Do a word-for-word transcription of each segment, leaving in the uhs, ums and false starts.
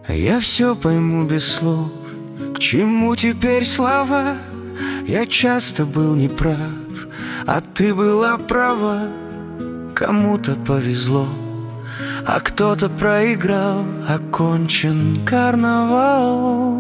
Я все пойму без слов. К чему теперь слова? Я часто был неправ, а ты была права. Кому-то повезло, а кто-то проиграл. Окончен карнавал.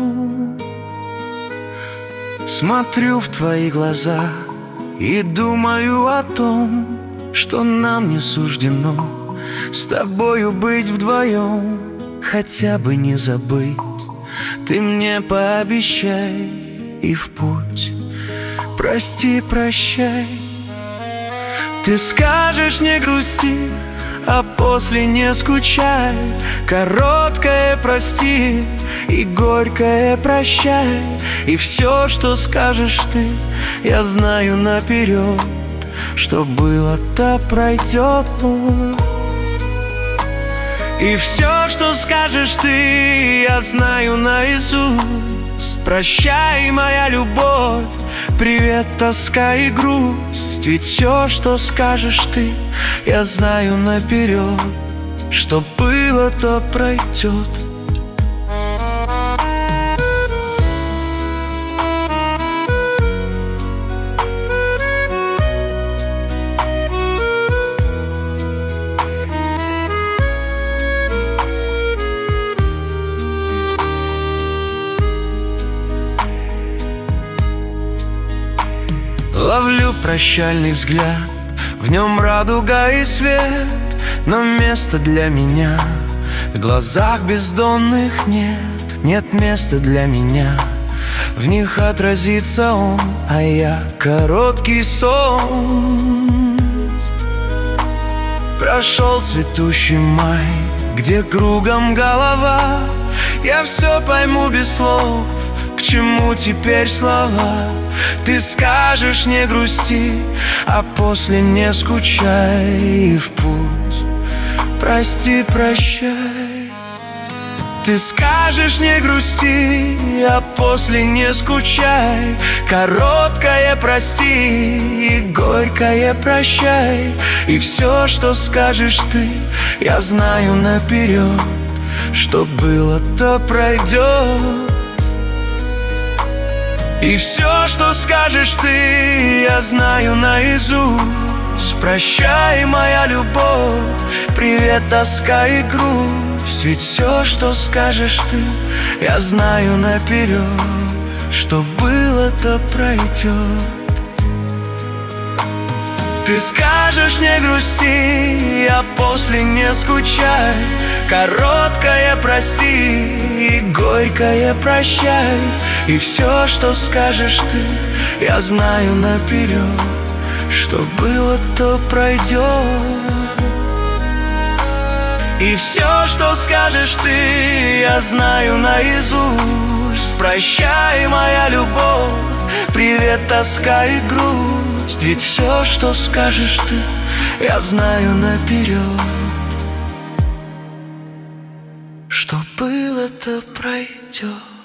Смотрю в твои глаза и думаю о том, что нам не суждено с тобою быть вдвоем. Хотя бы не забыть, ты мне пообещай и в путь. Прости, прощай. Ты скажешь не грусти, а после не скучай. Короткое прости и горькое прощай. И все, что скажешь ты, я знаю наперед, что было-то пройдет. И все, что скажешь ты, я знаю наизусть. Прощай, моя любовь, привет, тоска и грусть. Ведь все, что скажешь ты, я знаю наперед, что было, то пройдет. Ловлю прощальный взгляд, в нем радуга и свет, но места для меня в глазах бездонных нет. Нет места для меня, в них отразится он, а я короткий сон. Прошел цветущий май, где кругом голова. Я все пойму без слов, к чему теперь слова? Ты скажешь не грусти, а после не скучай и в путь. Прости, прощай. Ты скажешь не грусти, а после не скучай. Короткое прости и горькое прощай. И все, что скажешь ты, я знаю наперед, что было, то пройдет. И все, что скажешь ты, я знаю наизусть. Прощай, моя любовь, привет, тоска и грусть. Ведь все, что скажешь ты, я знаю наперед, что было, то пройдет. Ты скажешь не грусти, а после не скучай. Короткое прости и горькое прощай. И все, что скажешь ты, я знаю наперед, что было, то пройдет. И все, что скажешь ты, я знаю наизусть. Прощай, моя любовь, привет, тоска и грусть. Ведь все, что скажешь ты, я знаю наперед, что было, то пройдет.